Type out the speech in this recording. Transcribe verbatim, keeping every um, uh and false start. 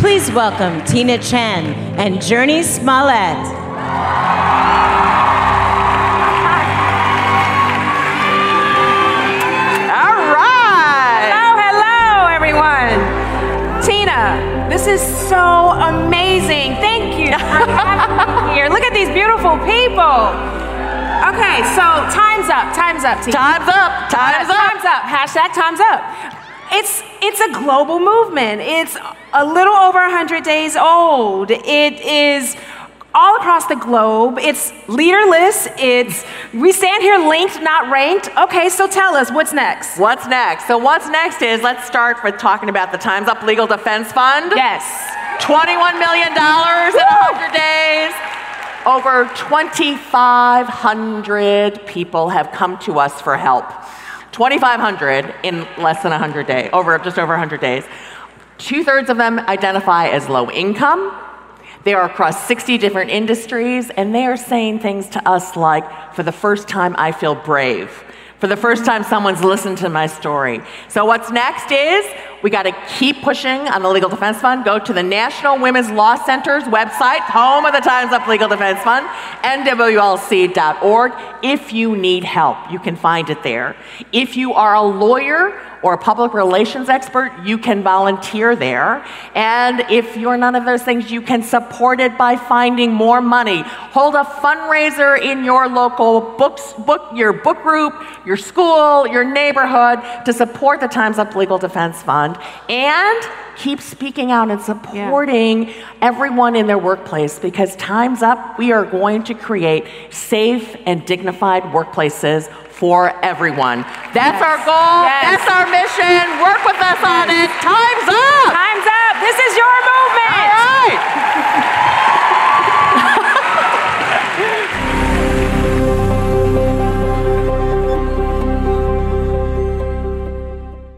Please welcome Tina Chan and Journey Smollett. All right. Hello, hello, everyone. Tina, this is so amazing. Thank you for having me here. Look at these beautiful people. Okay, so time's up. Time's up, Tina. Time's up. Time's Uh, up. Time's up. Hashtag time's up. It's it's a global movement. It's a little over one hundred days old. It is all across the globe. It's leaderless. It's we stand here linked, not ranked. Okay, so tell us what's next. What's next? So what's next is, let's start with talking about the Time's Up Legal Defense Fund. Yes. twenty-one million dollars in one hundred days. Over twenty-five hundred people have come to us for help. twenty-five hundred in less than one hundred days, over just over one hundred days. Two-thirds of them identify as low income. They are across sixty different industries, and they are saying things to us like, for the first time, I feel brave. For the first time, someone's listened to my story. So what's next is, we got to keep pushing on the Legal Defense Fund. Go to the National Women's Law Center's website, home of the Time's Up Legal Defense Fund, N W L C dot org. If you need help, you can find it there. If you are a lawyer or a public relations expert, you can volunteer there. And if you're none of those things, you can support it by finding more money. Hold a fundraiser in your local books, book, your book group, your school, your neighborhood to support the Time's Up Legal Defense Fund, and keep speaking out and supporting yeah. everyone in their workplace, because Time's Up, we are going to create safe and dignified workplaces for everyone. That's yes. our goal. Yes. That's our mission. Work with us yes. on it. Time's Up!